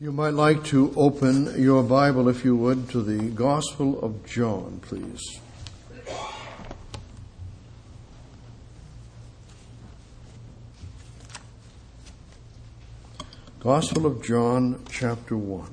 You might like to open your Bible, if you would, to the Gospel of John, please. Gospel of John, chapter 1.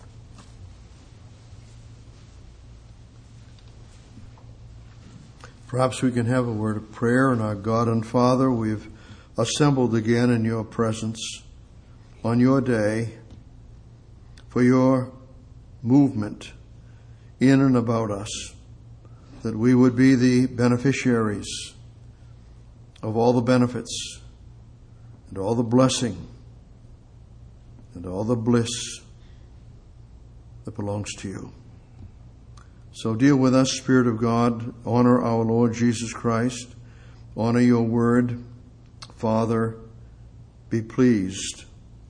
Perhaps we can have a word of prayer. And our God and Father, we've assembled again in your presence on your day for your movement in and about us, that we would be the beneficiaries of all the benefits and all the blessing and all the bliss that belongs to you. So deal with us, Spirit of God. Honor our Lord Jesus Christ. Honor your word. Father, be pleased.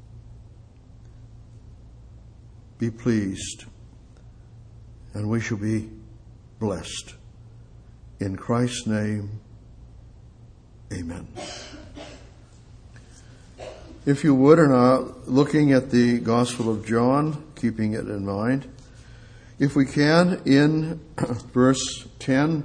Be pleased, and we shall be blessed. In Christ's name, amen. If you would, and are looking at the Gospel of John, keeping it in mind, if we can, in verse 10,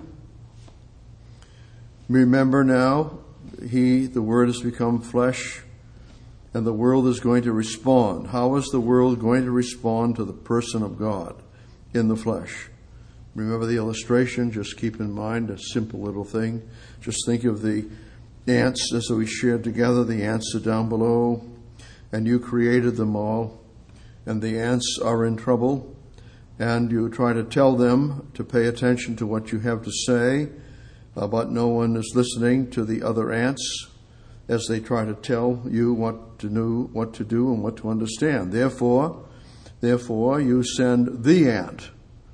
remember now, the Word has become flesh, and the world is going to respond. How is the world going to respond to the person of God in the flesh? Remember the illustration? Just keep in mind a simple little thing. Just think of the ants as we shared together. The ants are down below, and you created them all, and the ants are in trouble, and you try to tell them to pay attention to what you have to say, but no one is listening to the other ants as they try to tell you what to do and what to understand. Therefore, you send the ant.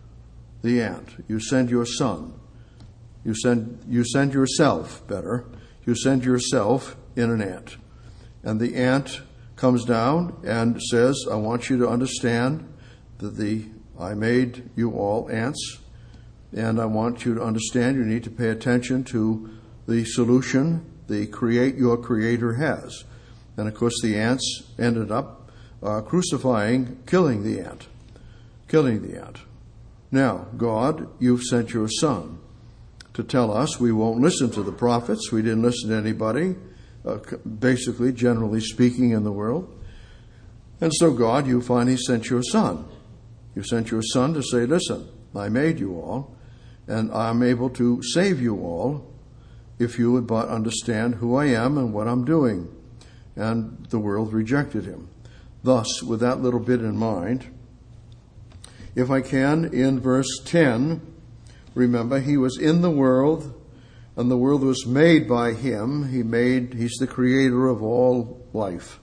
You send your son. You send yourself, better. You send yourself in an ant. And the ant comes down and says, I want you to understand that I made you all ants, and I want you to understand you need to pay attention to the solution your creator has. And of course the ants ended up killing the ant. Now, God, you've sent your son to tell us we won't listen to the prophets. We didn't listen to anybody, basically, generally speaking, in the world. And so God, you finally sent your son. You sent your son to say, listen, I made you all, and I'm able to save you all if you would but understand who I am and what I'm doing. And the world rejected him. Thus, with that little bit in mind, if I can, in verse 10, remember, he was in the world, and the world was made by him. He's the creator of all life.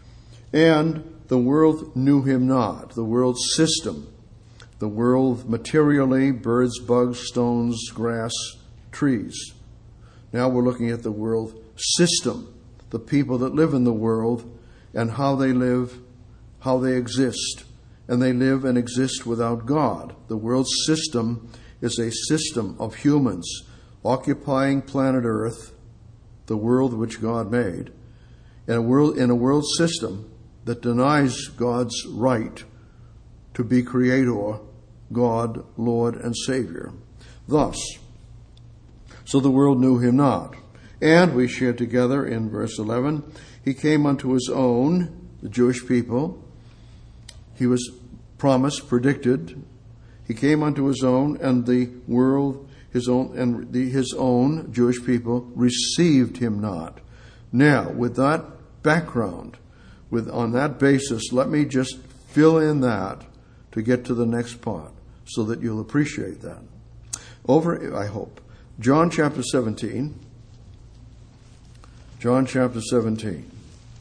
And the world knew him not. The world system, the world materially, birds, bugs, stones, grass, trees. Now we're looking at the world system, the people that live in the world and how they live, how they exist. And they live and exist without God. The world system is a system of humans occupying planet Earth, the world which God made, in a world system that denies God's right to be creator, God, Lord, and Savior. Thus, so the world knew him not. And we shared together in verse 11, he came unto his own, the Jewish people. He was promised, predicted. He came unto his own, and the world, his own Jewish people received him not. Now, with that background, on that basis, let me just fill in that to get to the next part so that you'll appreciate that. I hope. John chapter 17. John chapter 17.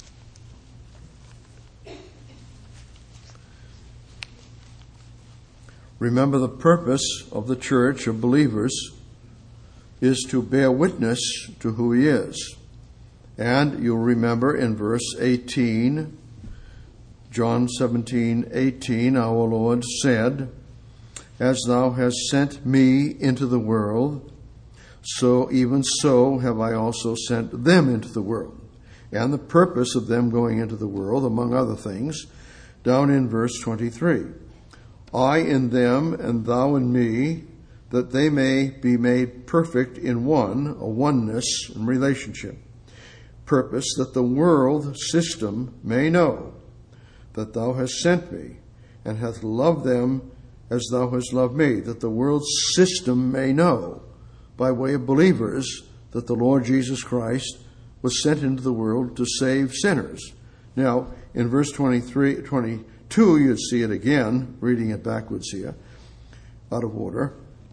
Remember, the purpose of the church of believers is to bear witness to who he is. And you'll remember in verse 18, John 17:18, our Lord said, As thou hast sent me into the world, so even so have I also sent them into the world. And the purpose of them going into the world, among other things, down in verse 23. I in them and thou in me, that they may be made perfect in one, a oneness in relationship. Purpose, that the world system may know that thou hast sent me, and hath loved them as thou hast loved me, that the world system may know, by way of believers, that the Lord Jesus Christ was sent into the world to save sinners. Now, in verse 22, you'd see it again, reading it backwards here, out of order.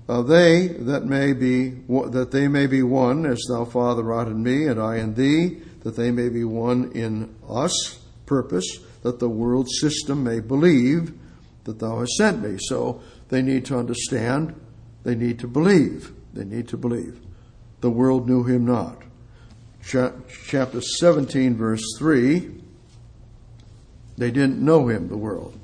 That they may be one, as thou, Father, art in me, and I in thee, that they may be one in us. Purpose, that the world system may believe that thou hast sent me. So they need to understand, they need to believe. They need to believe. The world knew him not. Chapter 17, verse 3, they didn't know him, the world.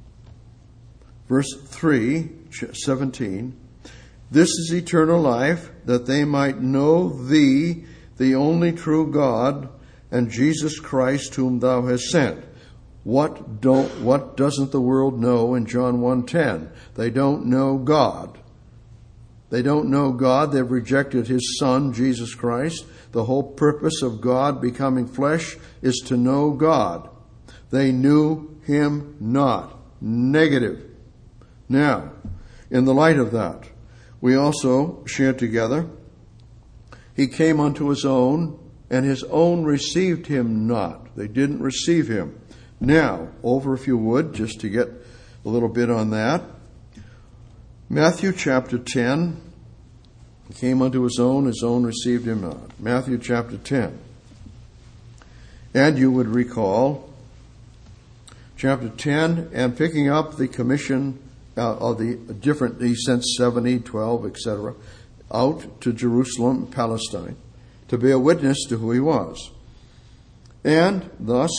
Verse 3, 17, this is eternal life, that they might know thee, the only true God, and Jesus Christ whom thou hast sent. What doesn't the world know in John 1:10? They don't know God. They don't know God. They've rejected his Son, Jesus Christ. The whole purpose of God becoming flesh is to know God. They knew him not. Negative. Now, in the light of that, we also share together, he came unto his own, and his own received him not. They didn't receive him. Now, over if you would, just to get a little bit on that. Matthew chapter 10, he came unto his own received him not. Matthew chapter 10. And you would recall, chapter 10, and picking up the commission of the different, he sent 70, 12, etc., out to Jerusalem, Palestine, to bear witness to who he was. And thus,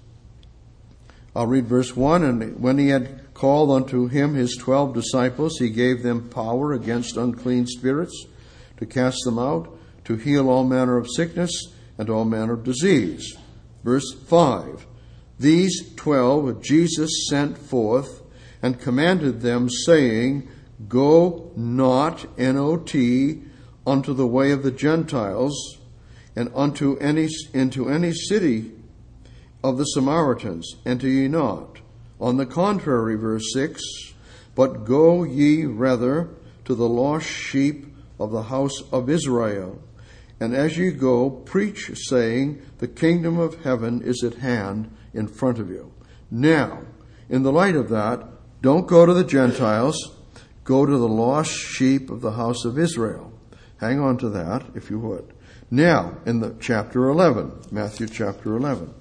I'll read verse 1, and when he had called unto him his 12 disciples, he gave them power against unclean spirits, to cast them out, to heal all manner of sickness, and all manner of disease. Verse 5, these 12 Jesus sent forth, and commanded them, saying, go not, N-O-T, unto the way of the Gentiles, and into any city of the Samaritans, enter ye not. On the contrary, verse 6, but go ye rather to the lost sheep of the house of Israel. And as ye go, preach, saying, the kingdom of heaven is at hand in front of you. Now, in the light of that, don't go to the Gentiles, go to the lost sheep of the house of Israel. Hang on to that, if you would. Now, in the chapter 11, Matthew chapter 11.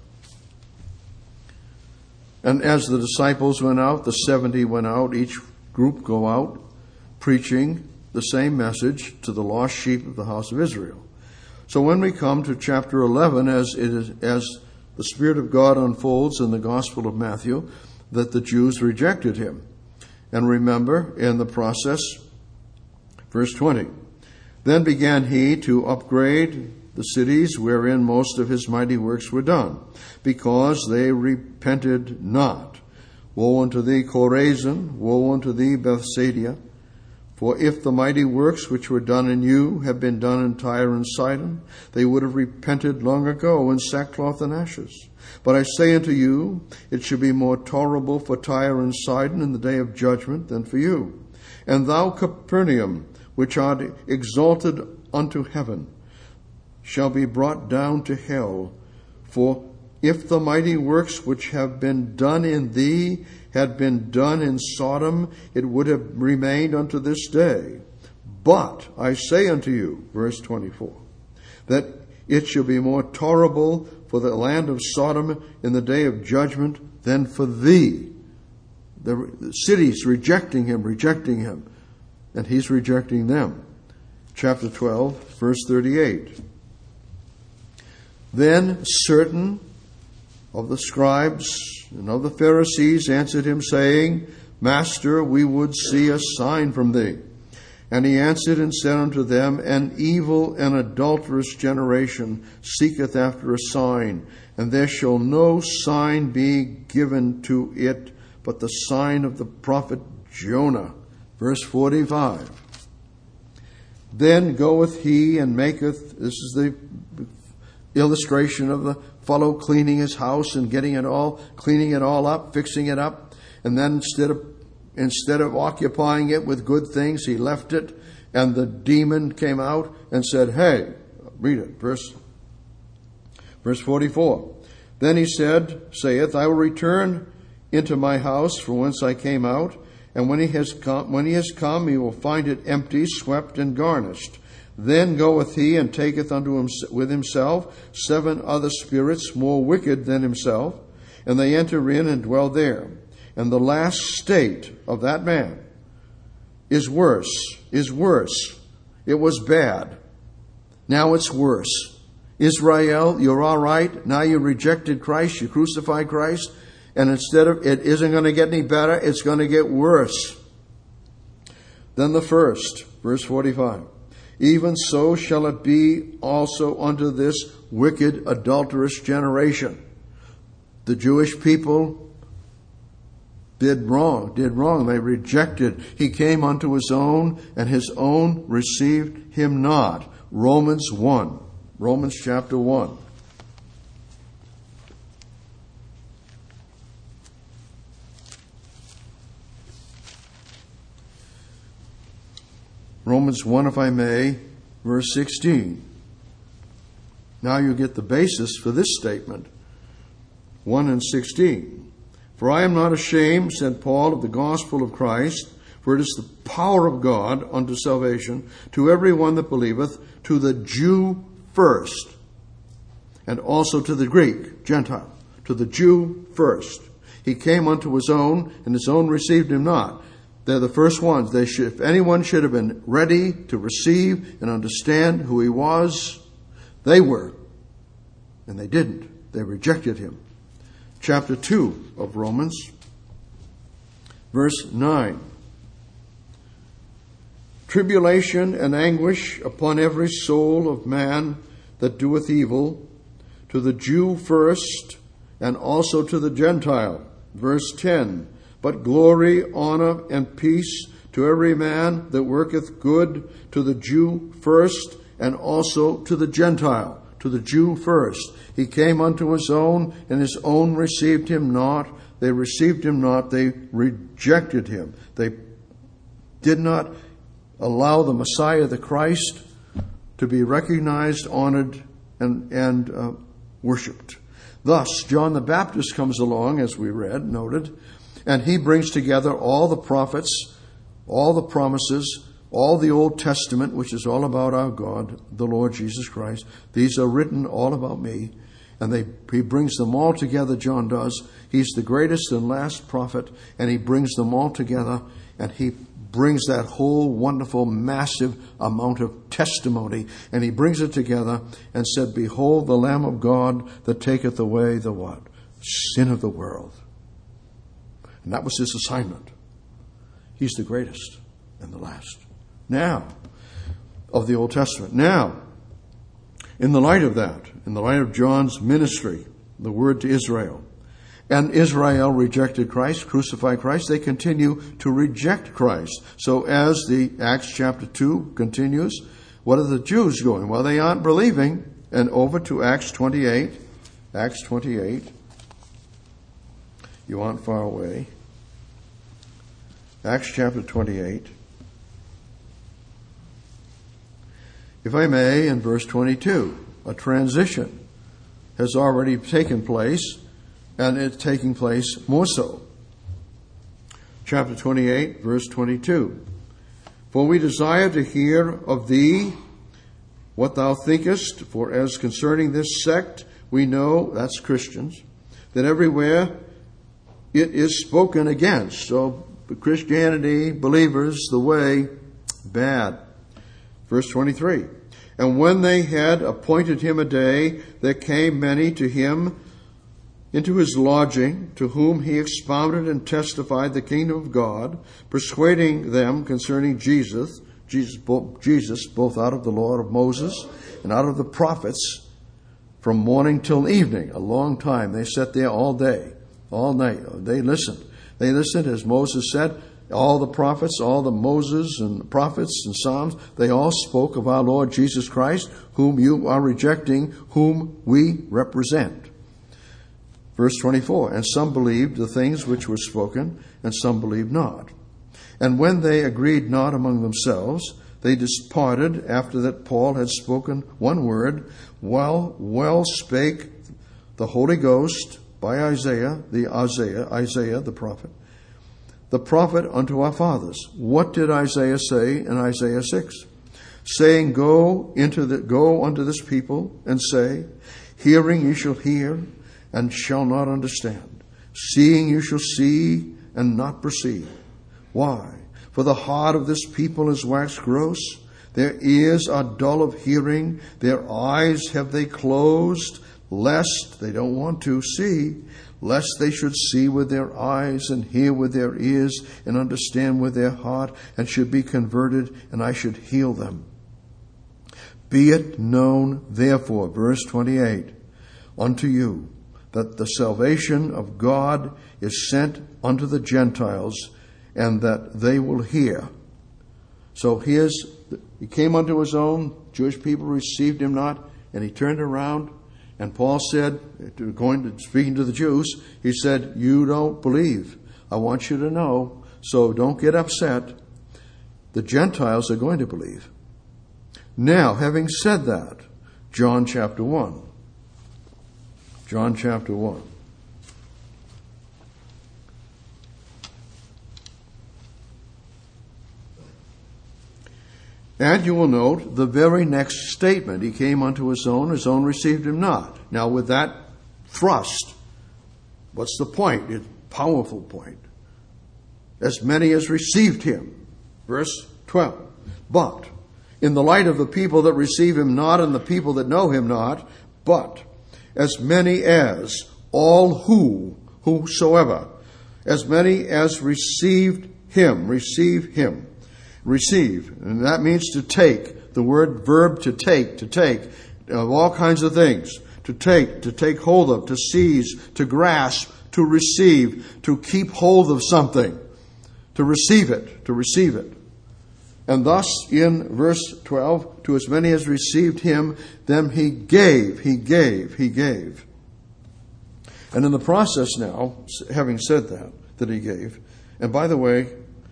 And as the disciples went out, the 70 went out, each group go out, preaching the same message to the lost sheep of the house of Israel. So when we come to chapter 11, as the Spirit of God unfolds in the Gospel of Matthew, that the Jews rejected him. And remember, in the process, verse 20, then began he to upbraid the cities wherein most of his mighty works were done, because they repented not. Woe unto thee, Chorazin! Woe unto thee, Bethsaida! For if the mighty works which were done in you had been done in Tyre and Sidon, they would have repented long ago in sackcloth and ashes. But I say unto you, it should be more tolerable for Tyre and Sidon in the day of judgment than for you. And thou, Capernaum, which art exalted unto heaven, shall be brought down to hell. For if the mighty works which have been done in thee had been done in Sodom, it would have remained unto this day. But I say unto you, verse 24, that it shall be more tolerable for the land of Sodom in the day of judgment than for thee. The cities rejecting him, and he's rejecting them. Chapter 12, verse 38. Then certain of the scribes and of the Pharisees answered him, saying, Master, we would see a sign from thee. And he answered and said unto them, An evil and adulterous generation seeketh after a sign, and there shall no sign be given to it but the sign of the prophet Jonah. Verse 45. Then goeth he and maketh, this is the illustration of the fellow cleaning his house and cleaning it all up, fixing it up. And then instead of occupying it with good things, he left it. And the demon came out and said, hey, read it, verse 44. Then he saith, I will return into my house from whence I came out. And when he has come, he will find it empty, swept, and garnished. Then goeth he and taketh with himself 7 other spirits more wicked than himself, and they enter in and dwell there. And the last state of that man is worse. It was bad. Now it's worse. Israel, you're all right. Now you rejected Christ, you crucified Christ, and instead of it isn't going to get any better, it's going to get worse than the first. Verse 45. Even so shall it be also unto this wicked, adulterous generation. The Jewish people did wrong. They rejected. He came unto his own, and his own received him not. Romans chapter 1. Romans 1, if I may, verse 16. Now you get the basis for this statement. 1 and 16. For I am not ashamed, said Paul, of the gospel of Christ, for it is the power of God unto salvation to every one that believeth, to the Jew first, and also to the Greek, Gentile, to the Jew first. He came unto his own, and his own received him not. They're the first ones. If anyone should have been ready to receive and understand who he was, they were. And they didn't. They rejected him. Chapter 2 of Romans, verse 9. Tribulation and anguish upon every soul of man that doeth evil, to the Jew first, and also to the Gentile. Verse 10. But glory, honor, and peace to every man that worketh good, to the Jew first, and also to the Gentile, to the Jew first. He came unto his own, and his own received him not. They received him not. They rejected him. They did not allow the Messiah, the Christ, to be recognized, honored, and worshipped. Thus, John the Baptist comes along, as we noted, and he brings together all the prophets, all the promises, all the Old Testament, which is all about our God, the Lord Jesus Christ. These are written all about me. And he brings them all together, John does. He's the greatest and last prophet, and he brings them all together, and he brings that whole wonderful, massive amount of testimony, and he brings it together and said, Behold the Lamb of God that taketh away the what? Sin of the world. And that was his assignment. He's the greatest and the last. Now, of the Old Testament. Now, in the light of that, in the light of John's ministry, the word to Israel, and Israel rejected Christ, crucified Christ, they continue to reject Christ. So as the Acts chapter 2 continues, what are the Jews doing? Well, they aren't believing. And over to Acts 28. Acts 28. You aren't far away. Acts chapter 28. If I may, in verse 22, a transition has already taken place, and it's taking place more so. Chapter 28, verse 22. For we desire to hear of thee what thou thinkest, for as concerning this sect we know, that's Christians, that everywhere it is spoken against. So Christianity, believers, the way, bad. Verse 23. And when they had appointed him a day, there came many to him into his lodging, to whom he expounded and testified the kingdom of God, persuading them concerning Jesus, both out of the law of Moses and out of the prophets, from morning till evening, a long time. They sat there all day, all night. They listened. They listened, as Moses said. All the prophets, all the Moses and the prophets and Psalms, they all spoke of our Lord Jesus Christ, whom you are rejecting, whom we represent. Verse 24, and some believed the things which were spoken, and some believed not. And when they agreed not among themselves, they departed after that Paul had spoken one word. Well spake the Holy Ghost by Isaiah the prophet. The prophet unto our fathers. What did Isaiah say in Isaiah 6? Saying, Go unto this people and say, Hearing you shall hear and shall not understand. Seeing you shall see and not perceive. Why? For the heart of this people is waxed gross. Their ears are dull of hearing. Their eyes have they closed, lest they don't want to see, lest they should see with their eyes and hear with their ears and understand with their heart and should be converted, and I should heal them. Be it known, therefore, verse 28, unto you that the salvation of God is sent unto the Gentiles, and that they will hear. So he came unto his own, Jewish people received him not, and he turned around, and Paul said, speaking to the Jews, he said, you don't believe. I want you to know, so don't get upset. The Gentiles are going to believe. Now, having said that, John chapter 1. John chapter 1. And you will note the very next statement. He came unto his own received him not. Now with that thrust, what's the point? It's a powerful point. As many as received him. Verse 12. But in the light of the people that receive him not and the people that know him not, but as many as, whosoever, as many as received him, receive him. Receive, and that means to take. The verb to take, of all kinds of things. To take hold of, to seize, to grasp, to receive, to keep hold of something. To receive it. And thus, in verse 12, to as many as received him, them he gave. And in the process now, having said that he gave, and by the way,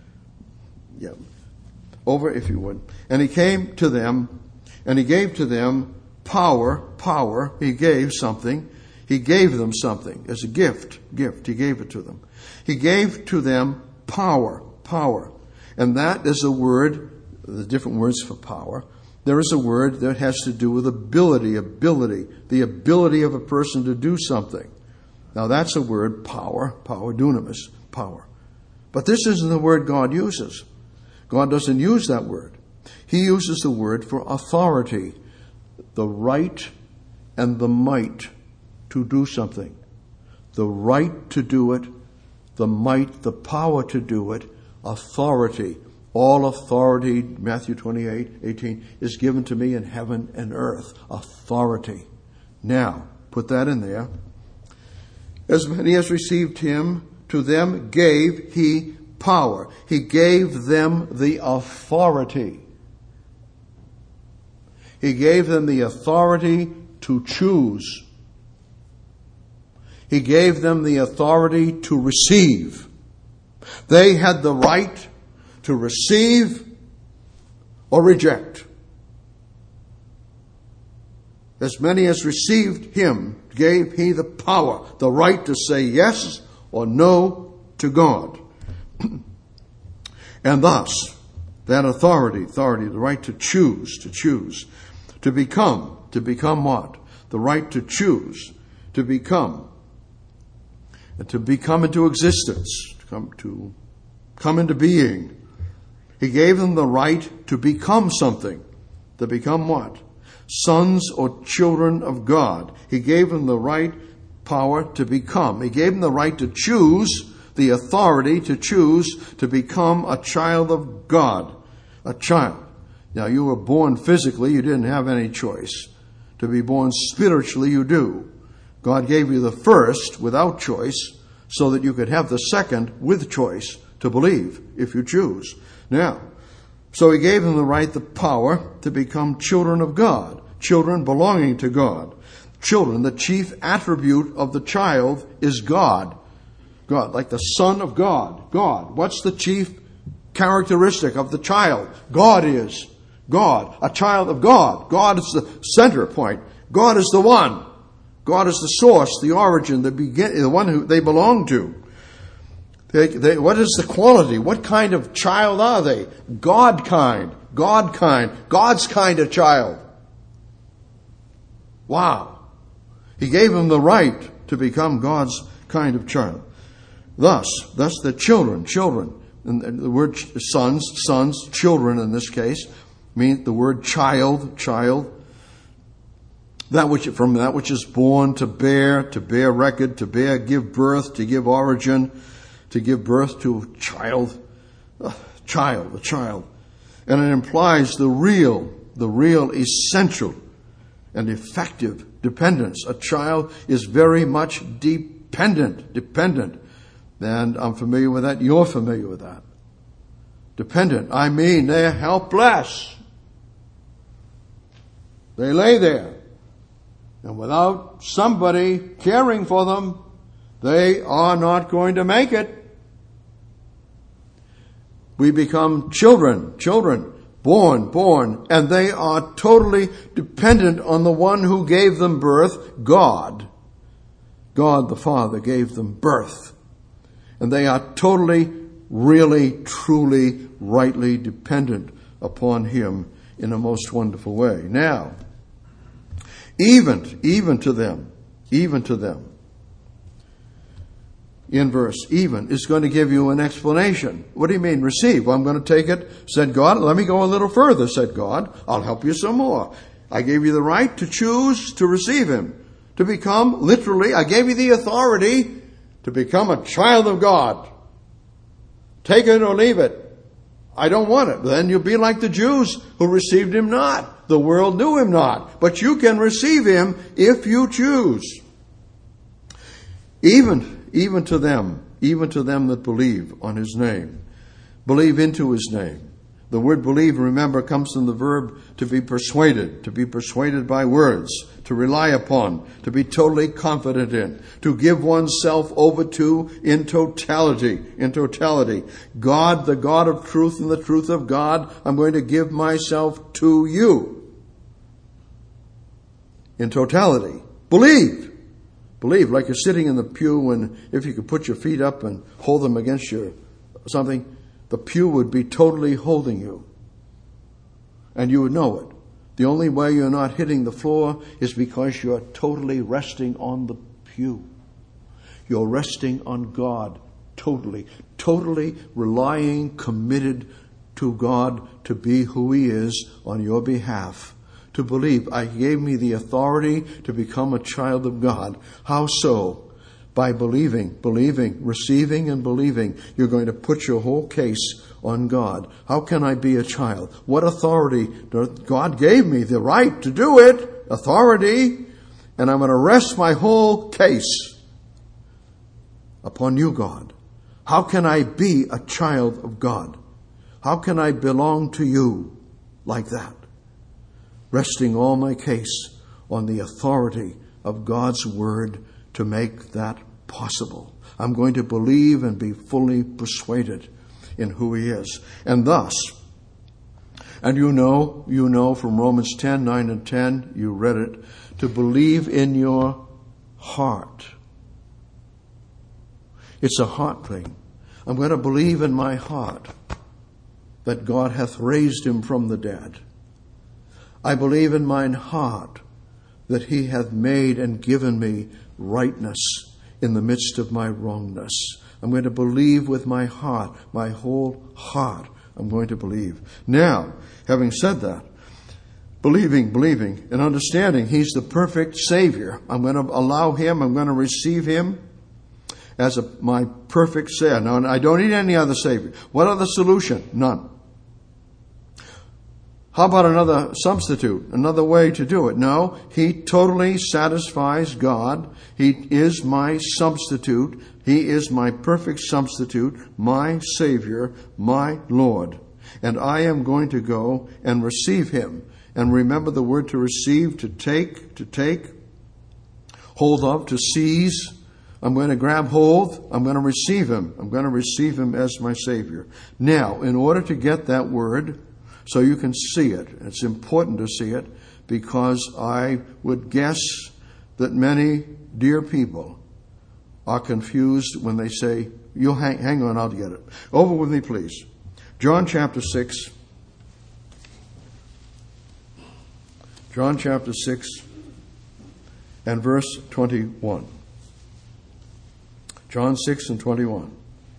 over, if you would. And he came to them, and he gave to them power. He gave something. He gave them something as a gift. He gave it to them. He gave to them power. And that is a word, the different words for power. There is a word that has to do with ability, the ability of a person to do something. Now that's a word, power, dunamis, power. But this isn't the word God uses. God doesn't use that word. He uses the word for authority, the right and the might to do something. The right to do it, the might, the power to do it, authority. All authority, Matthew 28:18, is given to me in heaven and earth. Authority. Now, put that in there. As many as received him, to them gave he power. He gave them the authority. He gave them the authority to choose. He gave them the authority to receive. They had the right to receive or reject. As many as received him, gave he the power, the right to say yes or no to God. And thus, that authority, the right to choose, to become what? The right to choose, to become, and to become into existence, to come into being. He gave them the right to become something. To become what? Sons or children of God. He gave them the right power to become. He gave them the right to choose, the authority to choose to become a child of God. A child. Now, you were born physically. You didn't have any choice To be born spiritually, you do. God gave you the first without choice so that you could have the second with choice to believe if you choose. Now, so he gave them the right, the power to become children of God, children belonging to God. Children, the chief attribute of the child is God. God, like the Son of God. God. What's the chief characteristic of the child? God is God, a child of God. God is the center point. God is the one. God is the source, the origin, the one who they belong to. What is the quality? What kind of child are they? God kind. God's kind of child. Wow. He gave them the right to become God's kind of child. Thus the children, and the word sons, children in this case, mean the word child, that which is born, to bear record, give birth, to give origin, to give birth to a child. And it implies the real essential and effective dependence. A child is very much dependent. And I'm familiar with that. You're familiar with that. Dependent. I mean, they're helpless. They lay there. And without somebody caring for them, they are not going to make it. We become children, born, and they are totally dependent on the one who gave them birth, God. God the Father gave them birth. And they are totally, really, truly, rightly dependent upon Him in a most wonderful way. Now, even to them, in verse, even is going to give you an explanation. What do you mean, receive? Well, I'm going to take it, said God. Let me go a little further, said God. I'll help you some more. I gave you the right to choose to receive Him, to become, literally, I gave you the authority to become a child of God. Take it or leave it. I don't want it. Then you'll be like the Jews who received Him not. The world knew Him not. But you can receive Him if you choose. Even to them that believe on His name. Believe into His name. The word believe, remember, comes from the verb to be persuaded by words, to rely upon, to be totally confident in, to give oneself over to in totality. God, the God of truth and the truth of God, I'm going to give myself to you. In totality. Believe like you're sitting in the pew, and if you could put your feet up and hold them against your something, the pew would be totally holding you. And you would know it. The only way you're not hitting the floor is because you're totally resting on the pew. You're resting on God totally relying, committed to God to be who He is on your behalf. To believe, I gave me the authority to become a child of God. How so? By believing, receiving and believing, you're going to put your whole case on God. How can I be a child? What authority? God gave me the right to do it. Authority. And I'm going to rest my whole case upon you, God. How can I be a child of God? How can I belong to you like that? Resting all my case on the authority of God's Word to make that possible. I'm going to believe and be fully persuaded in who He is. And thus, and you know from Romans 10, 9 and 10, you read it, to believe in your heart. It's a heart thing. I'm going to believe in my heart that God hath raised Him from the dead. I believe in mine heart that He hath made and given me rightness in the midst of my wrongness. I'm going to believe with my heart, my whole heart. I'm going to believe. Now, having said that, believing and understanding He's the perfect Savior. I'm going to allow Him, I'm going to receive Him as my perfect Savior. Now, I don't need any other Savior. What other solution? None. How about another substitute, another way to do it? No, he totally satisfies God. He is my substitute. He is my perfect substitute, my Savior, my Lord. And I am going to go and receive him. And remember the word to receive, to take, hold of, to seize. I'm going to grab hold. I'm going to receive him. I'm going to receive him as my Savior. Now, in order to get that word, so you can see it, it's important to see it, because I would guess that many dear people are confused when they say, "You hang on, I'll get it." Over with me, please. John chapter 6. John chapter 6 and verse 21. John 6 and 21.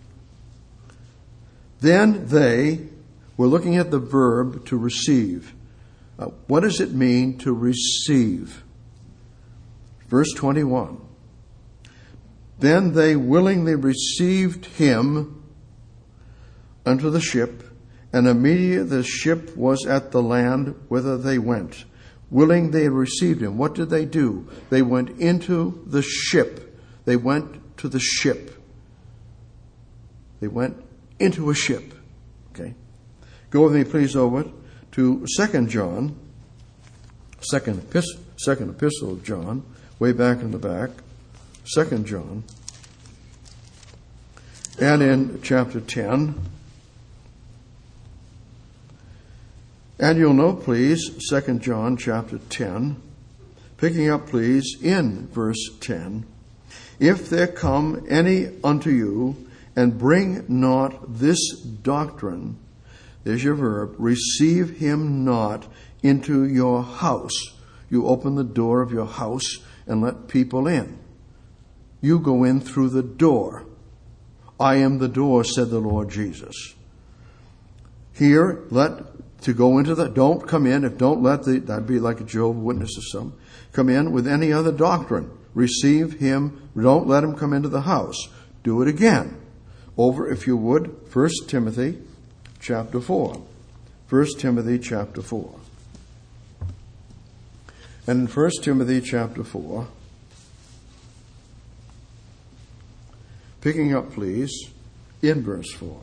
Then they, we're looking at the verb to receive. What does it mean to receive? Verse 21. Then they willingly received him unto the ship, and immediately the ship was at the land whither they went. Willing they received him. What did they do? They went into the ship. They went to the ship. They went into a ship. Okay. Go with me, please, over to 2 John, second epistle of John, way back in the back, 2 John, and in chapter 10. And you'll note, please, 2 John chapter 10, picking up, please, in verse 10. If there come any unto you, and bring not this doctrine, there's your verb, receive him not into your house. You open the door of your house and let people in. You go in through the door. I am the door, said the Lord Jesus. Here, don't come in, that'd be like a Jehovah's Witness or something. Come in with any other doctrine. Receive him, don't let him come into the house. Do it again. Over, if you would, 1 Timothy chapter 4. 1 Timothy chapter 4. And in 1 Timothy chapter 4, picking up, please, in verse 4.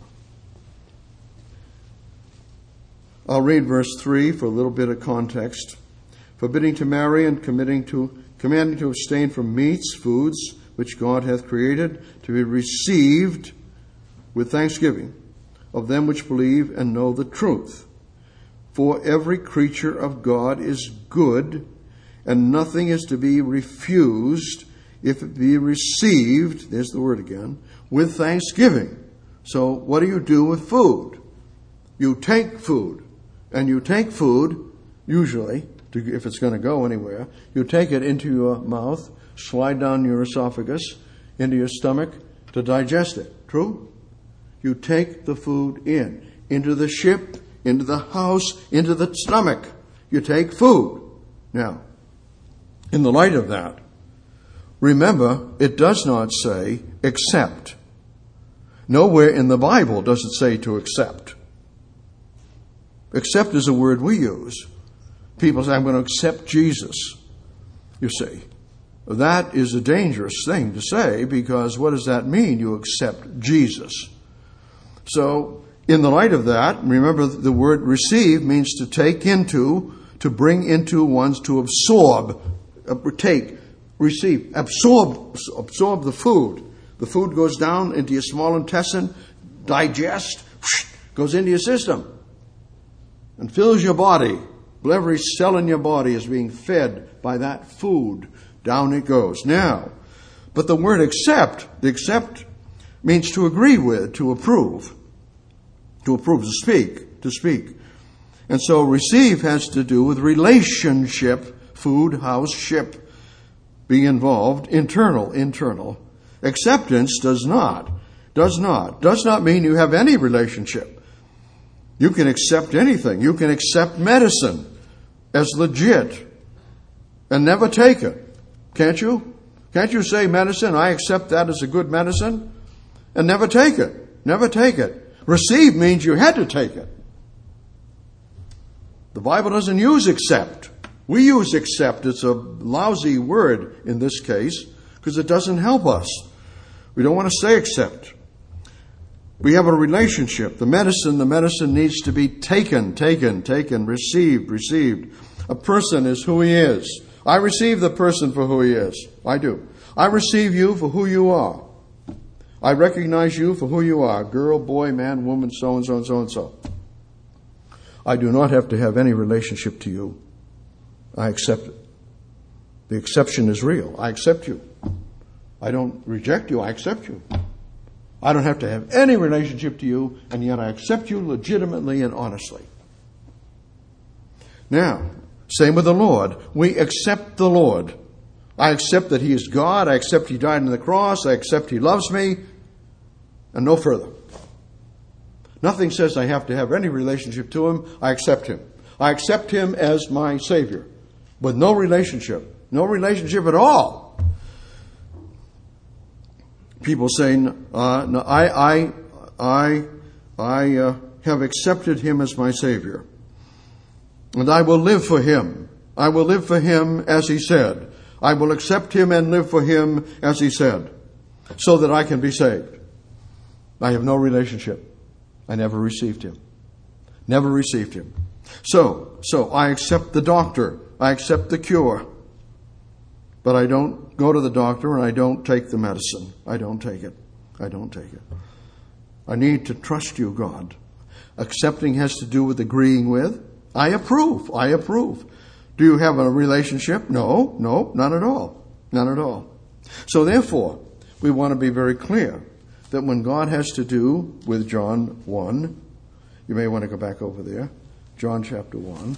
I'll read verse 3 for a little bit of context. Forbidding to marry and commanding to abstain from meats, foods, which God hath created, to be received with thanksgiving of them which believe and know the truth. For every creature of God is good, and nothing is to be refused if it be received, there's the word again, with thanksgiving. So what do you do with food? You take food. And you take food, usually, if it's going to go anywhere, you take it into your mouth, slide down your esophagus, into your stomach to digest it. True? You take the food into the ship, into the house, into the stomach. You take food. Now, in the light of that, remember, it does not say accept. Nowhere in the Bible does it say to accept. Accept is a word we use. People say, I'm going to accept Jesus. You see, that is a dangerous thing to say, because what does that mean? You accept Jesus. So, in the light of that, remember the word receive means to take into, to bring into one's, to absorb, take, receive, absorb the food. The food goes down into your small intestine, digest, goes into your system, and fills your body. Every cell in your body is being fed by that food. Down it goes. Now, but the word accept means to agree with, to approve. To approve, to speak. And so receive has to do with relationship, food, house, ship, being involved, internal. Acceptance does not mean you have any relationship. You can accept anything. You can accept medicine as legit and never take it. Can't you? Can't you say medicine, I accept that as a good medicine, and never take it? Never take it. Receive means you had to take it. The Bible doesn't use accept. We use accept. It's a lousy word in this case because it doesn't help us. We don't want to say accept. We have a relationship. The medicine needs to be taken, received. A person is who he is. I receive the person for who he is. I do. I receive you for who you are. I recognize you for who you are. Girl, boy, man, woman, so-and-so and so-and-so. I do not have to have any relationship to you. I accept it. The exception is real. I accept you. I don't reject you. I accept you. I don't have to have any relationship to you, and yet I accept you legitimately and honestly. Now, same with the Lord. We accept the Lord. I accept that He is God. I accept He died on the cross. I accept He loves me. And no further. Nothing says I have to have any relationship to Him. I accept Him. I accept Him as my Savior. With no relationship. No relationship at all. People saying, no, I have accepted Him as my Savior. And I will live for Him. I will live for Him as He said. I will accept Him and live for Him as He said. So that I can be saved. I have no relationship. I never received Him. Never received Him. So I accept the doctor. I accept the cure. But I don't go to the doctor and I don't take the medicine. I don't take it. I need to trust you, God. Accepting has to do with agreeing with. I approve. Do you have a relationship? No, none at all. So therefore, we want to be very clear that when God has to do with John 1, you may want to go back over there, John chapter 1.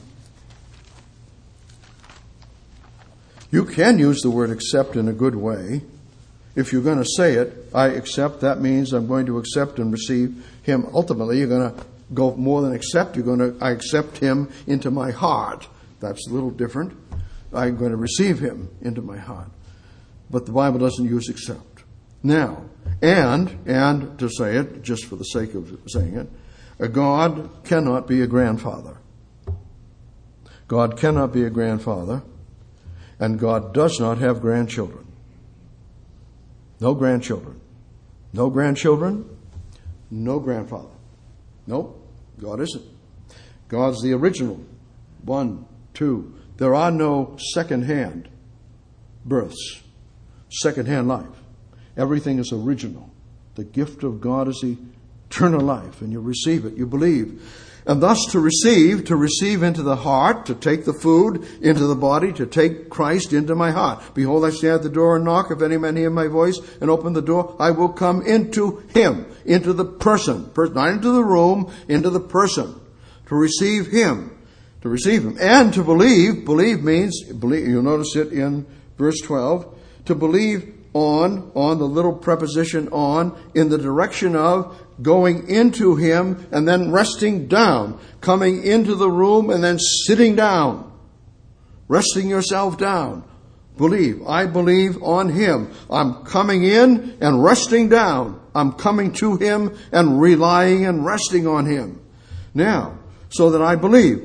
You can use the word accept in a good way. If you're going to say it, I accept, that means I'm going to accept and receive Him. Ultimately, you're going to go more than accept. I accept Him into my heart. That's a little different. I'm going to receive Him into my heart. But the Bible doesn't use accept. Now, and to say it, just for the sake of saying it, a God cannot be a grandfather. God cannot be a grandfather, and God does not have grandchildren. No grandchildren. No grandchildren, no grandfather. Nope, God isn't. God's the original. 1, 2. There are no second-hand births, second-hand life. Everything is original. The gift of God is eternal life, and you receive it, you believe. And thus to receive into the heart, to take the food into the body, to take Christ into my heart. Behold, I stand at the door and knock. If any man hear my voice and open the door, I will come into him, into the person. Not into the room, into the person. To receive him. To receive him. And to believe. Believe means, you'll notice it in verse 12. To believe on the little preposition on, in the direction of going into him and then resting down, coming into the room and then sitting down, resting yourself down. Believe. I believe on him. I'm coming in and resting down. I'm coming to him and relying and resting on him. Now, so that I believe.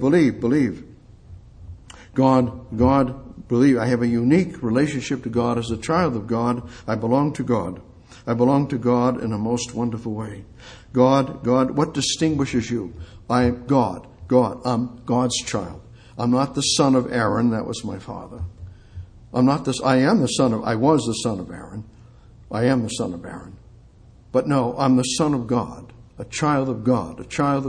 God, believe. I have a unique relationship to God as a child of God. I belong to God. I belong to God in a most wonderful way. God, what distinguishes you? I'm God. I'm God's child. I'm not the son of Aaron. That was my father. I was the son of Aaron. I am the son of Aaron. But no, I'm the son of God. A child of God.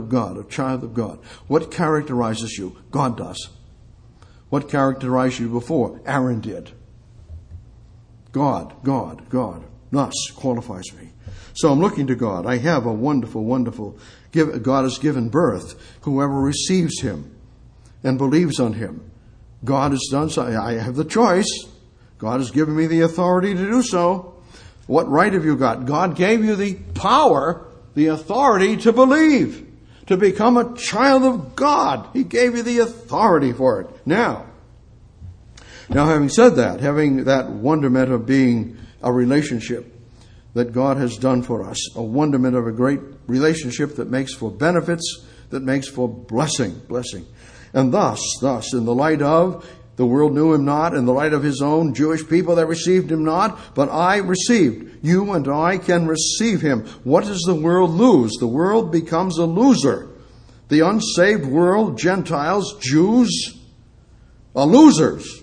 What characterizes you? God does. What characterized you before? Aaron did. God. Thus qualifies me. So I'm looking to God. I have a wonderful, God has given birth. Whoever receives him and believes on him. God has done so. I have the choice. God has given me the authority to do so. What right have you got? God gave you the power, the authority to believe. To become a child of God. He gave you the authority for it. Now, having said that, having that wonderment of being a relationship that God has done for us, a wonderment of a great relationship that makes for benefits, that makes for blessing. And thus, in the light of, the world knew him not, in the light of his own Jewish people that received him not, but I received. You and I can receive him. What does the world lose? The world becomes a loser. The unsaved world, Gentiles, Jews, are losers.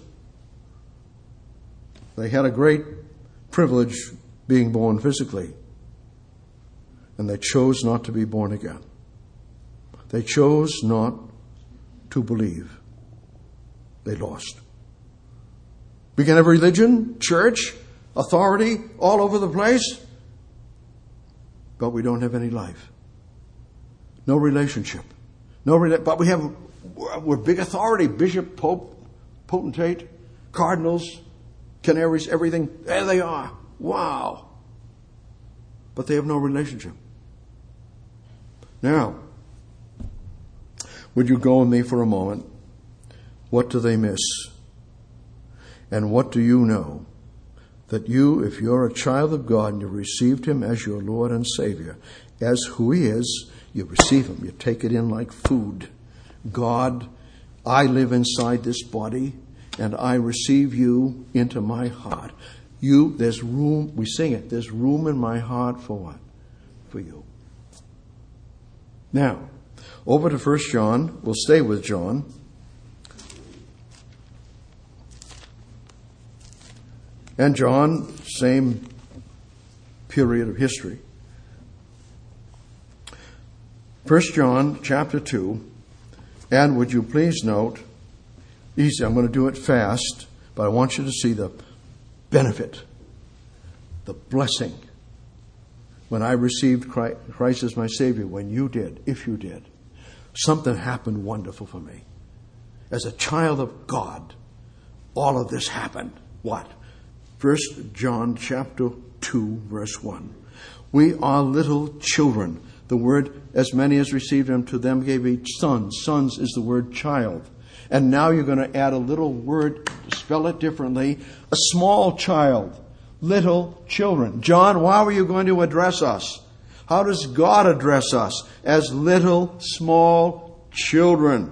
They had a great privilege being born physically, and they chose not to be born again. They chose not to believe. They lost. We can have religion, church, authority all over the place, but we don't have any life. No relationship. But we're big authority. Bishop, Pope, potentate, cardinals, canaries, everything. There they are. Wow. But they have no relationship. Now, would you go with me for a moment? What do they miss? And what do you know? That you, if you're a child of God and you received him as your Lord and Savior, as who he is, you receive him. You take it in like food. God, I live inside this body and I receive you into my heart. There's room, we sing it, there's room in my heart for what? For you. Now, over to 1 John. We'll stay with John. And John, same period of history. 1 John chapter 2. And would you please note, easy, I'm going to do it fast, but I want you to see the benefit, the blessing. When I received Christ as my Savior, when you did, if you did, something happened wonderful for me. As a child of God, all of this happened. What? 1 John chapter 2, verse 1. We are little children. The word, as many as received him, to them gave each sons. Sons is the word child. And now you're going to add a little word, spell it differently. A small child. Little children. John, how are you going to address us? How does God address us? As little, small children.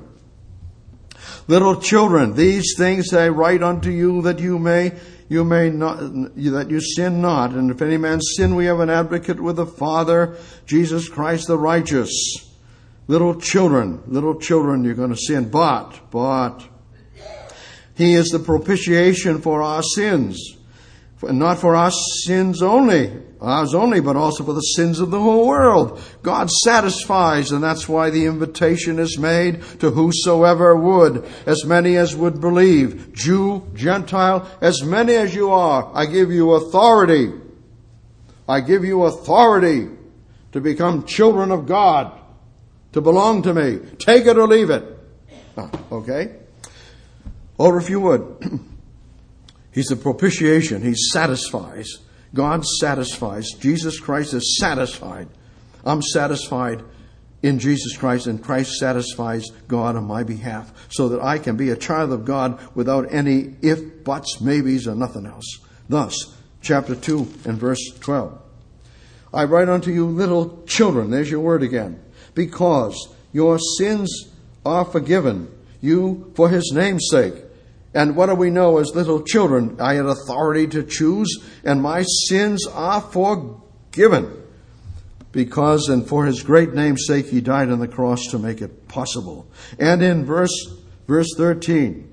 Little children, these things I write unto you that you may not, that you sin not. And if any man sin, we have an advocate with the Father, Jesus Christ the righteous. Little children, you're going to sin. But, he is the propitiation for our sins. And not for our sins only, ours only, but also for the sins of the whole world. God satisfies, and that's why the invitation is made to whosoever would, as many as would believe, Jew, Gentile, as many as you are. I give you authority. I give you authority to become children of God, to belong to me. Take it or leave it. Okay? Or if you would, he's the propitiation. He satisfies. God satisfies. Jesus Christ is satisfied. I'm satisfied in Jesus Christ, and Christ satisfies God on my behalf so that I can be a child of God without any if, buts, maybes, or nothing else. Thus, chapter 2 and verse 12. I write unto you little children, there's your word again, because your sins are forgiven you for his name's sake. And what do we know as little children? I had authority to choose, and my sins are forgiven. Because, and for his great name's sake, he died on the cross to make it possible. And in verse 13,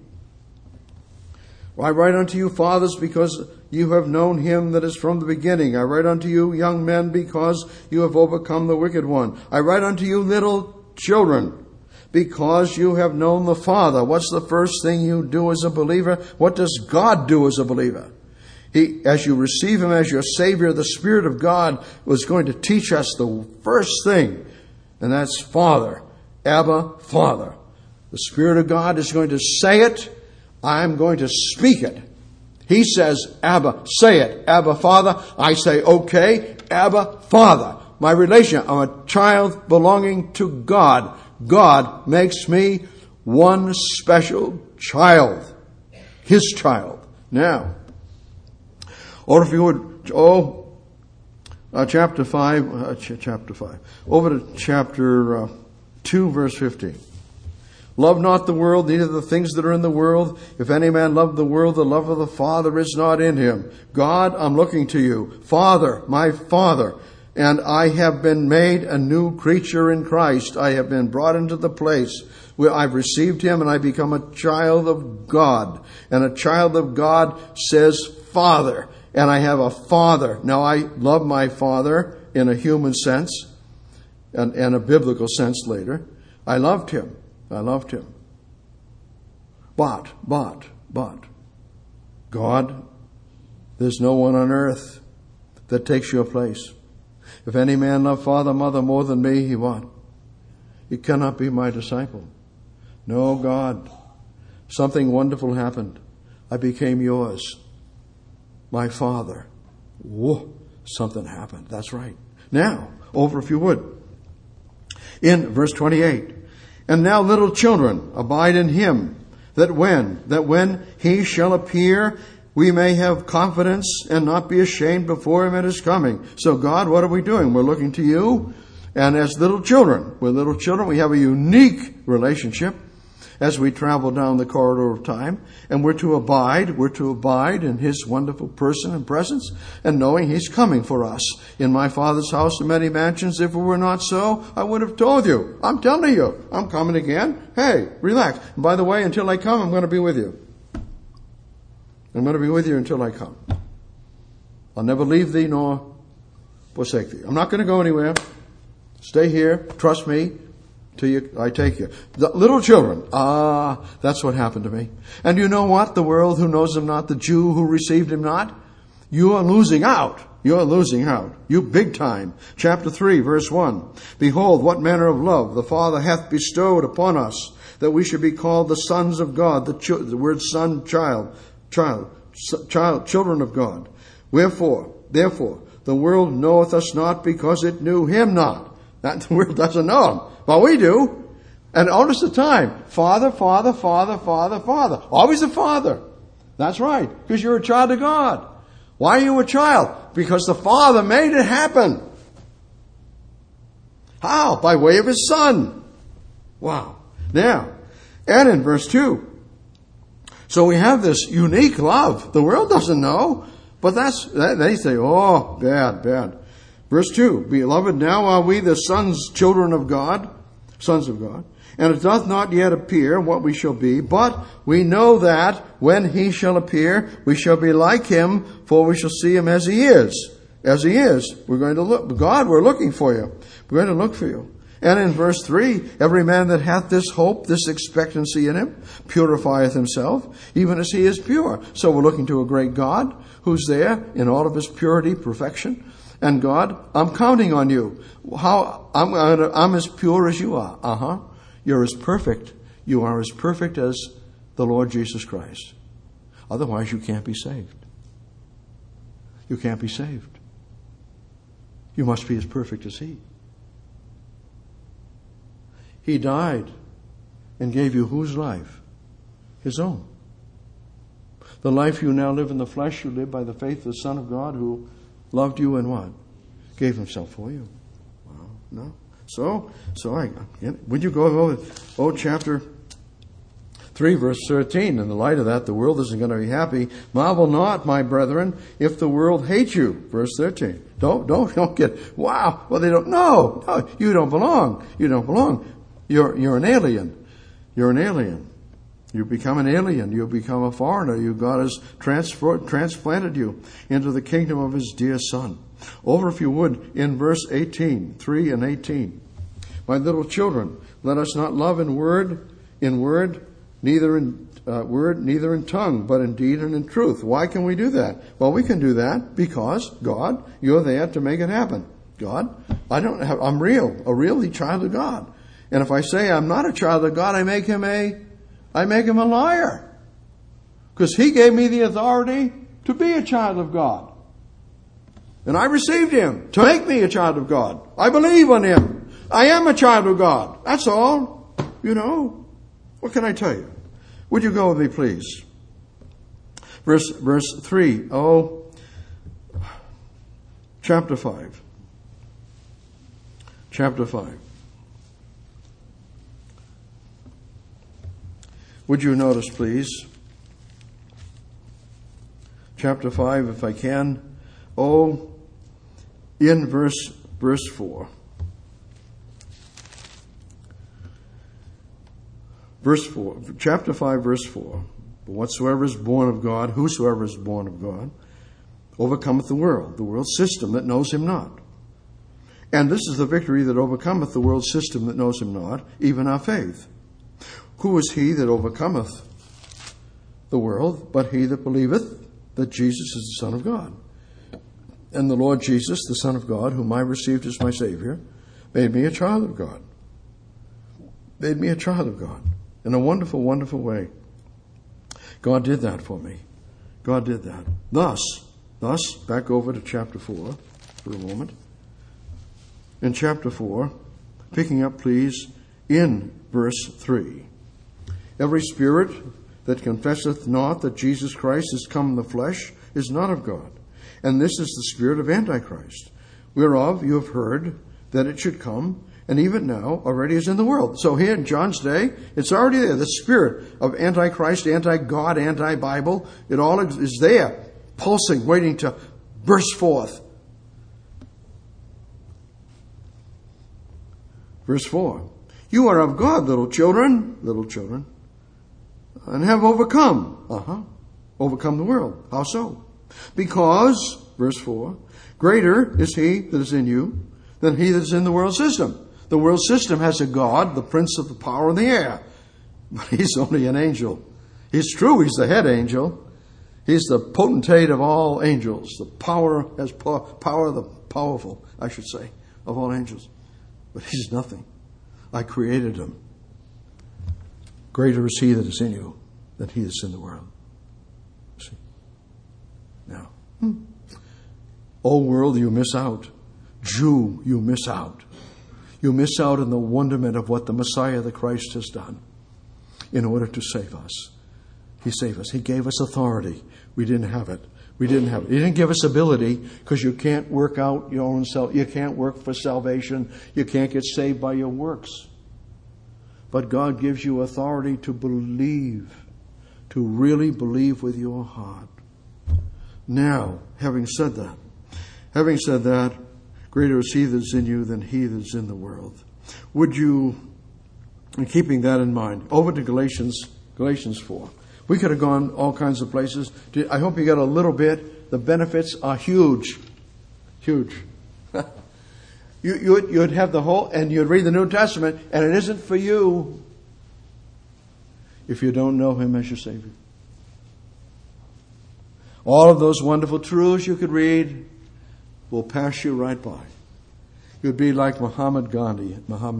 I write unto you, fathers, because you have known him that is from the beginning. I write unto you, young men, because you have overcome the wicked one. I write unto you, little children, because you have known the Father. What's the first thing you do as a believer? What does God do as a believer? As you receive him as your Savior, the Spirit of God was going to teach us the first thing, and that's Father. Abba, Father. The Spirit of God is going to say it. I'm going to speak it. He says, Abba, say it. Abba, Father. I say, okay, Abba, Father. My relation, I'm a child belonging to God. God makes me one special child. His child. Now, or if you would, chapter 5. Over to chapter 2, verse 15. Love not the world, neither the things that are in the world. If any man love the world, the love of the Father is not in him. God, I'm looking to you. Father, my Father. And I have been made a new creature in Christ. I have been brought into the place where I've received him and I become a child of God. And a child of God says, Father. And I have a father. Now I love my father in a human sense and a biblical sense later. I loved him. But, God, there's no one on earth that takes your place. If any man love father, mother more than me, he what? He cannot be my disciple. No, God, something wonderful happened. I became yours. My Father. Whoa, something happened. That's right. Now, over if you would. In verse 28. And now, little children, abide in him, that when he shall appear, we may have confidence and not be ashamed before him at his coming. So God, what are we doing? We're looking to you. And as little children, we have a unique relationship as we travel down the corridor of time. And we're to abide in his wonderful person and presence, and knowing he's coming for us. In my Father's house are many mansions. If it were not so, I would have told you. I'm telling you, I'm coming again. Hey, relax. And by the way, until I come, I'm going to be with you. I'm going to be with you until I come. I'll never leave thee nor forsake thee. I'm not going to go anywhere. Stay here. Trust me. Till I take you. The little children. That's what happened to me. And you know what? The world who knows him not, the Jew who received him not, you are losing out. You're losing out. You big time. Chapter 3, verse 1. Behold, what manner of love the Father hath bestowed upon us, that we should be called the sons of God. The word son, child, children of God. Wherefore, therefore, the world knoweth us not because it knew him not. That the world doesn't know him. But we do. And notice the time. Father, Father, Father, Father, Father. Always the Father. That's right. Because you're a child of God. Why are you a child? Because the Father made it happen. How? By way of his Son. Wow. Now, and in verse 2. So we have this unique love. The world doesn't know. But they say, oh, bad. Verse 2, Beloved, now are we the children of God, sons of God, and it doth not yet appear what we shall be, but we know that when he shall appear, we shall be like him, for we shall see him as he is. As he is. We're going to look. God, we're looking for you. We're going to look for you. And in verse 3, every man that hath this hope, this expectancy in him, purifieth himself, even as he is pure. So we're looking to a great God who's there in all of his purity, perfection. And God, I'm counting on you. I'm as pure as you are. You're as perfect. You are as perfect as the Lord Jesus Christ. Otherwise, you can't be saved. You can't be saved. You must be as perfect as he. He died and gave you whose life? His own. The life you now live in the flesh, you live by the faith of the Son of God who loved you and what? Gave himself for you. Wow. No. So would you go over, chapter 3, verse 13. In the light of that, the world isn't going to be happy. Marvel not, my brethren, if the world hate you. Verse 13. Don't get, wow, well, they don't, no, you don't belong. You don't belong. You're an alien. You're an alien. You become an alien. You become a foreigner. God has transplanted you into the kingdom of his dear Son. Over, if you would, in verse 18, 3 and 18. My little children, let us not love in word, neither in tongue, but in deed and in truth. Why can we do that? Well, we can do that because, God, you're there to make it happen. God, I'm real, a really child of God. And if I say I'm not a child of God, I make him a liar. Because he gave me the authority to be a child of God. And I received him to make me a child of God. I believe on him. I am a child of God. That's all. What can I tell you? Would you go with me, please? Verse 3. Chapter 5. Chapter 5. Would you notice, please, chapter 5, if I can, in verse 4. Verse 4, chapter 5, verse 4. Whatsoever is born of God, whosoever is born of God, overcometh the world system that knows him not. And this is the victory that overcometh the world system that knows him not, even our faith. Who is he that overcometh the world, but he that believeth that Jesus is the Son of God? And the Lord Jesus, the Son of God, whom I received as my Savior, made me a child of God. Made me a child of God in a wonderful, wonderful way. God did that for me. God did that. Thus, back over to chapter 4 for a moment. In chapter 4, picking up, please, in verse 3. Every spirit that confesseth not that Jesus Christ is come in the flesh is not of God. And this is the spirit of Antichrist, whereof you have heard that it should come, and even now already is in the world. So here in John's day, it's already there. The spirit of Antichrist, anti-God, anti-Bible, it all is there, pulsing, waiting to burst forth. Verse 4. You are of God, little children, and have overcome. Overcome the world. How so? Because, verse 4, greater is he that is in you than he that is in the world system. The world system has a God, the prince of the power of the air. But he's only an angel. It's true, he's the head angel. He's the potentate of all angels. The power of the powerful, I should say, of all angels. But he's nothing. I created him. Greater is he that is in you than he that's in the world. See? Now, old world, you miss out. Jew, you miss out. You miss out on the wonderment of what the Messiah, the Christ, has done in order to save us. He saved us. He gave us authority. We didn't have it. He didn't give us ability, because you can't work out your own self. You can't work for salvation. You can't get saved by your works. But God gives you authority to believe, to really believe with your heart. Now, having said that, greater is he that is in you than he that is in the world. Would you, in keeping that in mind, over to Galatians 4. We could have gone all kinds of places. I hope you got a little bit. The benefits are huge. Huge. You'd have the whole, and you'd read the New Testament, and it isn't for you if you don't know him as your Savior. All of those wonderful truths you could read will pass you right by. You'd be like Muhammad Gandhi.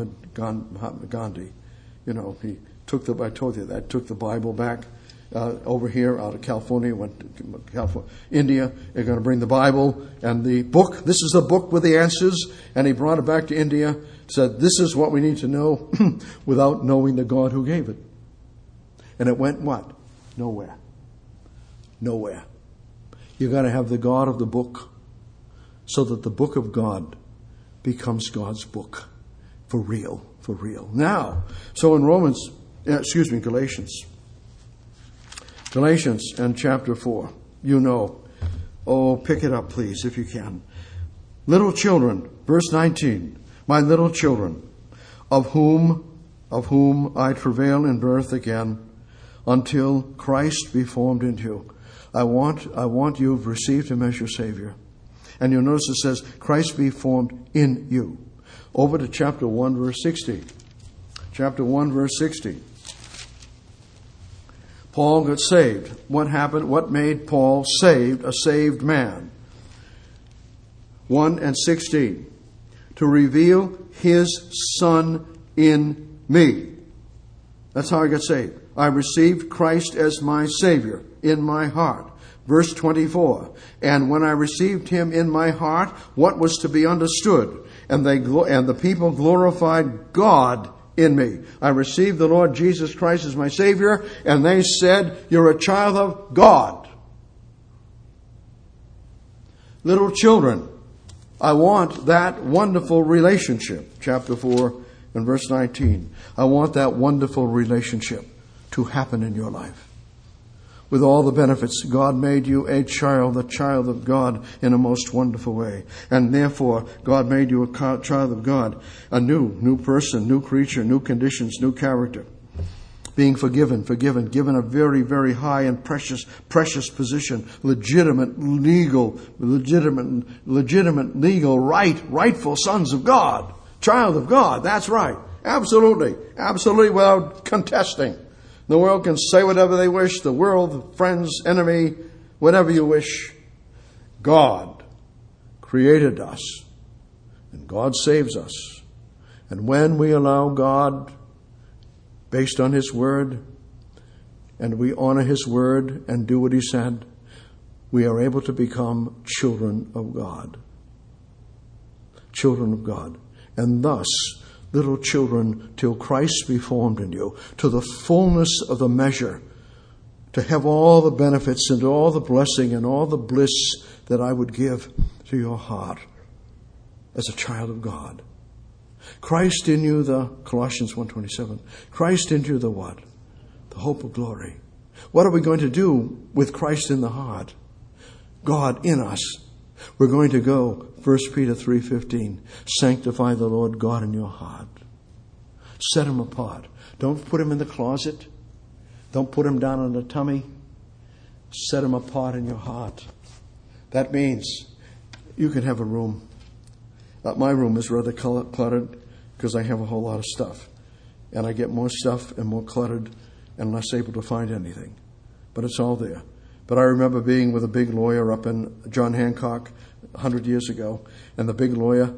You know, he took the Bible back over here out of California, went to California, India. They're going to bring the Bible and the book. This is the book with the answers. And he brought it back to India, said, this is what we need to know without knowing the God who gave it. And it went what? Nowhere. You've got to have the God of the book so that the book of God becomes God's book for real. Now, so in Galatians and chapter 4, pick it up please if you can. Little children, verse 19, my little children, of whom I travail in birth again until Christ be formed in you. I want you have received him as your Savior. And you'll notice it says, Christ be formed in you. Over to chapter 1, verse 60. Chapter 1, verse 60. Paul got saved. What happened? What made Paul saved, a saved man? 1 and 16. To reveal his Son in me. That's how I got saved. I received Christ as my Savior in my heart. Verse 24. And when I received him in my heart, what was to be understood? And the people glorified God in me. I received the Lord Jesus Christ as my Savior, and they said, you're a child of God. Little children, I want that wonderful relationship. Chapter 4 and verse 19. I want that wonderful relationship to happen in your life. With all the benefits, God made you a child of God in a most wonderful way. And therefore, God made you a child of God, a new person, new creature, new conditions, new character. Being forgiven, given a very, very high and precious position, legitimate, legal, rightful sons of God, child of God. That's right. Absolutely without contesting. The world can say whatever they wish, the world, friends, enemy, whatever you wish. God created us, and God saves us. And when we allow God, based on His Word, and we honor His Word and do what He said, we are able to become children of God. Children of God. And thus, little children, till Christ be formed in you, to the fullness of the measure, to have all the benefits and all the blessing and all the bliss that I would give to your heart as a child of God. Christ in you, the Colossians 1:27. Christ in you, the what? The hope of glory. What are we going to do with Christ in the heart? God in us. We're going to go, 1 Peter 3:15, sanctify the Lord God in your heart. Set Him apart. Don't put Him in the closet. Don't put Him down on the tummy. Set Him apart in your heart. That means you can have a room. My room is rather cluttered because I have a whole lot of stuff. And I get more stuff and more cluttered and less able to find anything. But it's all there. But I remember being with a big lawyer up in John Hancock 100 years ago. And the big lawyer,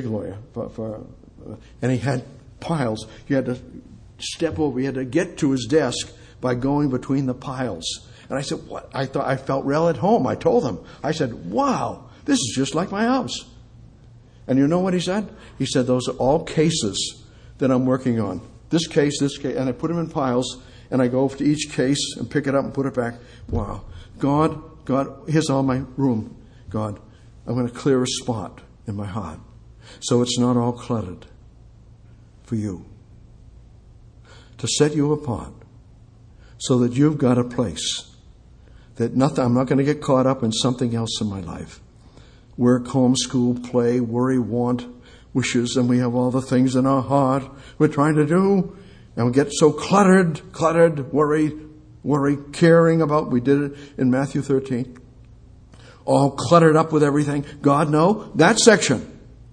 and he had piles. You had to step over. You had to get to his desk by going between the piles. And I said, what? I felt real at home. I told him. I said, wow, this is just like my house. And you know what he said? He said, those are all cases that I'm working on. This case. And I put them in piles, and I go to each case and pick it up and put it back. Wow. God, here's all my room. God, I'm going to clear a spot in my heart so it's not all cluttered for you. To set you apart so that you've got a place that I'm not going to get caught up in something else in my life. Work, home, school, play, worry, want, wishes, and we have all the things in our heart we're trying to do, and we get so cluttered, worry, caring about, we did it in Matthew 13, all cluttered up with everything. God, no, that section,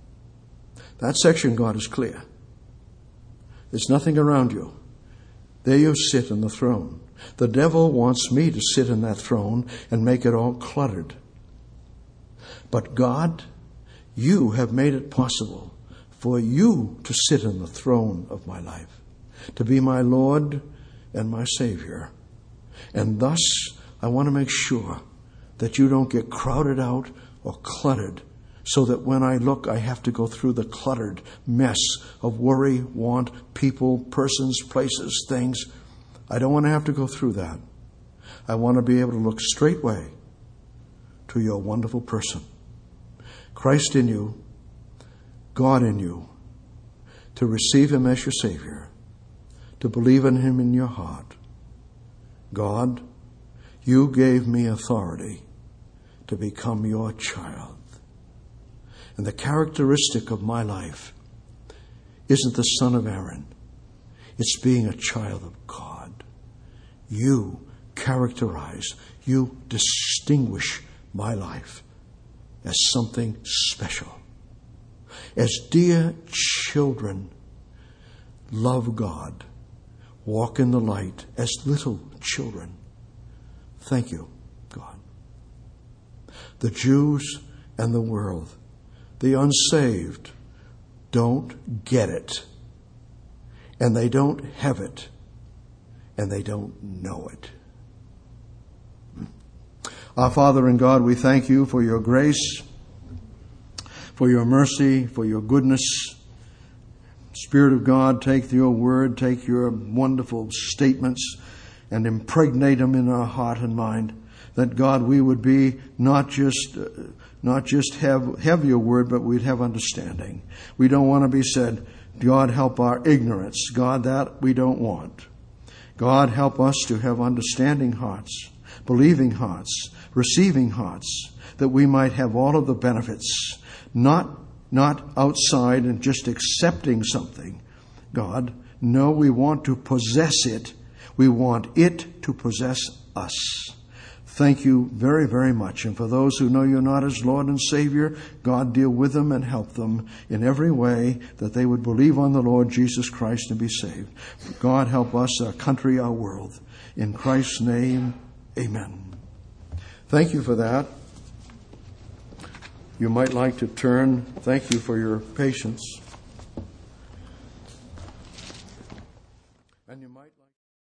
God is clear. There's nothing around you. There you sit on the throne. The devil wants me to sit in that throne and make it all cluttered. But God, you have made it possible for you to sit on the throne of my life, to be my Lord and my Savior. And thus, I want to make sure that you don't get crowded out or cluttered, so that when I look, I have to go through the cluttered mess of worry, want, people, persons, places, things. I don't want to have to go through that. I want to be able to look straightway to your wonderful person. Christ in you, God in you, to receive Him as your Savior, to believe in Him in your heart. God, you gave me authority to become your child. And the characteristic of my life isn't the son of Aaron. It's being a child of God. You characterize, you distinguish my life as something special. As dear children love God, walk in the light as little children. Thank you, God. The Jews and the world, the unsaved, don't get it. And they don't have it. And they don't know it. Our Father in God, we thank you for your grace, for your mercy, for your goodness. Spirit of God, take your word, take your wonderful statements and impregnate them in our heart and mind. That, God, we would be not just have your word, but we'd have understanding. We don't want to be said, God, help our ignorance. God, that we don't want. God, help us to have understanding hearts, believing hearts, receiving hearts, that we might have all of the benefits, not outside and just accepting something. God, no, we want to possess it. We want it to possess us. Thank you very, very much. And for those who know you not as Lord and Savior, God, deal with them and help them in every way that they would believe on the Lord Jesus Christ and be saved. God, help us, our country, our world. In Christ's name, amen. Thank you for that. You might like to turn. Thank you for your patience.